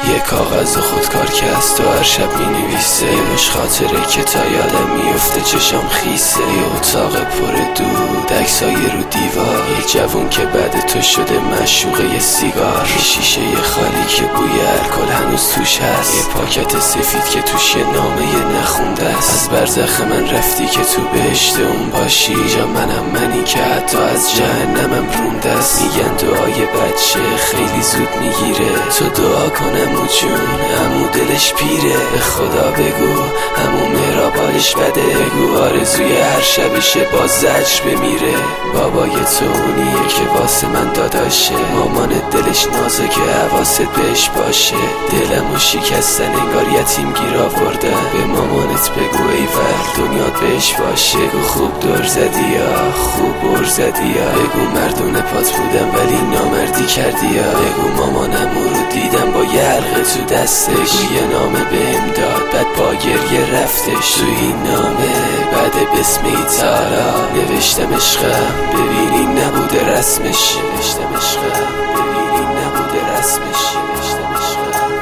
روی کاغذ خودکار که از تو هر شب می‌نویسه، مش خاطره که تا یادم میفته چشام خیسه. یه اتاق پر دود، عکسای رو دیوار، یه جوون که بعد تو شده مشوقه یه سیگار، یه شیشه خالی که بوی الکل هنوز توش هست، یه پاکت سفید که توش یه نامه نخونده است. از برزخ من رفتی که تو بهشت اون باشی، جا منی که حتی از جهنمم رونده است. میگن دعای بچه خیلی زود میگیره، تو دعا کن عمو جون، عمو دلش پیره. به خدا بگو عمو مهرابالش بده، بگو آرزوی هر شبشه با زجر بمیره. بابای تو اونیه که واسه من داداشه، مامان دلش نازکه حواست بهش باشه. دلمو شکستن انگار یتیم گیر آوردن، به مامانت بگو ایول دنیات بهش باشه. بگو خوب دور زدی یا خوب بر زدی یا، بگو مردونه پات بودم ولی نامردی کردی یا، بگو مامانم رو دیدم با یه حلقه تو دستش، بگو یه نامه بهم داد بعد با گریه رفتش. تو این نامه بعد بسم تعالی نوشتم عشقم ببینین نبوده رسمش، نوشتم عشقم ببینین نبوده رسمش، نوشتم عشقم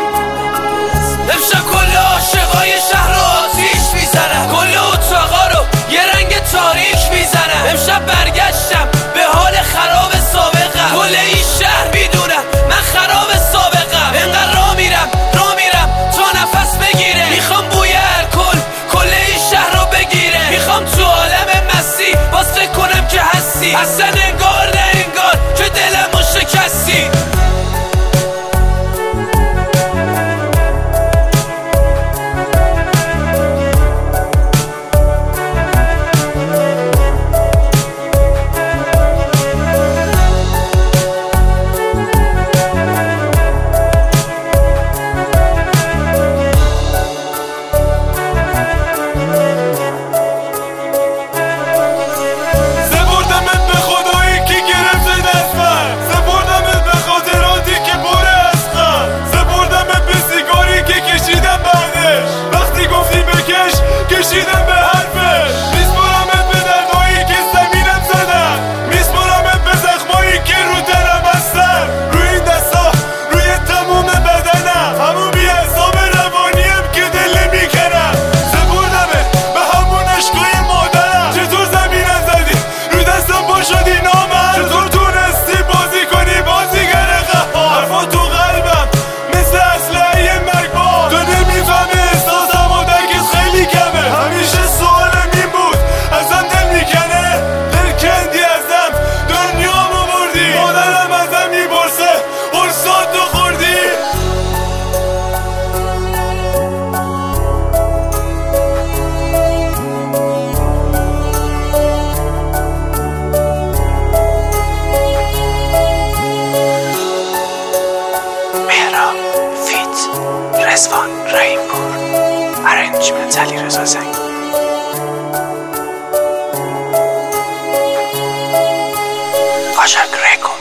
امشب کل عاشقای شهر رو آتیش میزنن، کل اتاقا رو یه رنگ تاریک میزنن. امشب برگشتم به حال خراب سابقم، کل این شهر میدونم من خراب سابقم. انقدر را میرم تا نفس بگیره، میخوام بوی الکل کل این شهر رو بگیره. میخوام تو عالم مستی واسه کنم که هستی، اصلا انگار نه انگار که دلمو شکستی. رضوان رحیم‌پور، ارنجمنت علیرضا زنگ. آژاک رکورد.